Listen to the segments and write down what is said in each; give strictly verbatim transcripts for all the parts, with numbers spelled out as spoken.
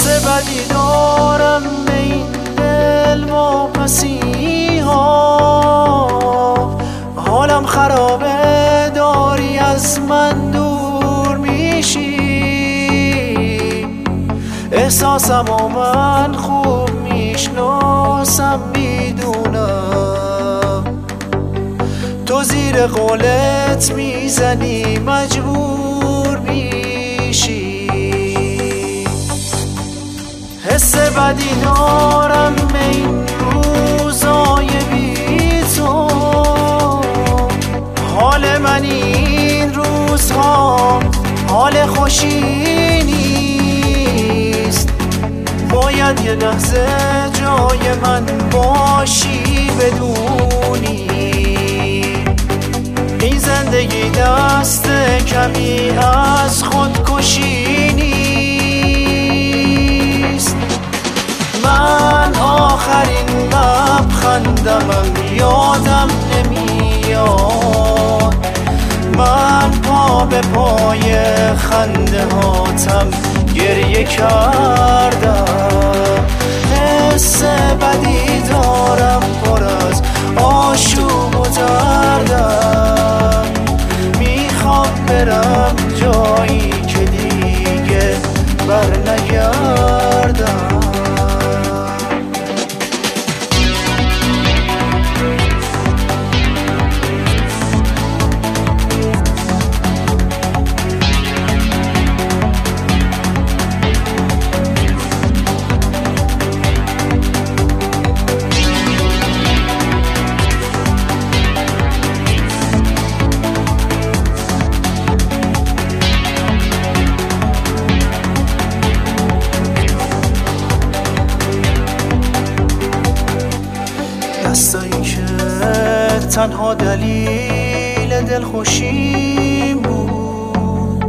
حس بدی دارم به این دل واپسی ها، حالم خرابه داری از من دور میشی، احساسم و من خوب میشناسم میدونم، تو زیر قولت میزنی مجبور میشی. حس بدی دارم به این روزای بی تو، حال من این روزها حال خوشی نیست، باید یه لحظه جای من باشی بدونی این زندگی دست کمی از خودکشی نیست. من آخرین لبخندمم یادم نمیاد، من پا به پای خنده هاتم گریه کردم، حس بدی دارم پر از آشوب و دردم، میخوام برم جایی که دیگه بر نگردم. دستایی که تنها دلیل دلخوشیم بود،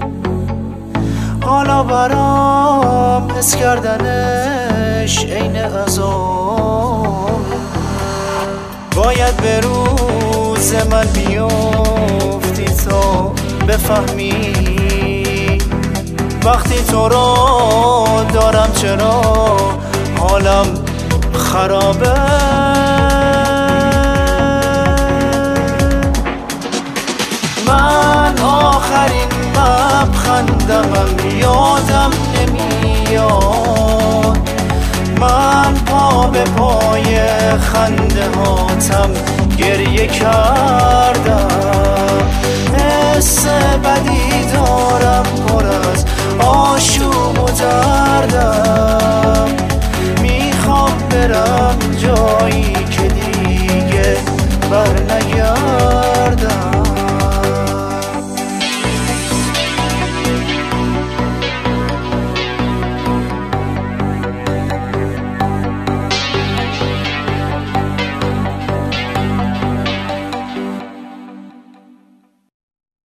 حالا برام حس کردنش عین عذاب، باید به روز من بیفتی تا بفهمی وقتی تو رو دارم چرا حالم خرابه. من آخرین لبخندمم یادم نمیاد، من پا به پای خنده هاتم گریه کردم،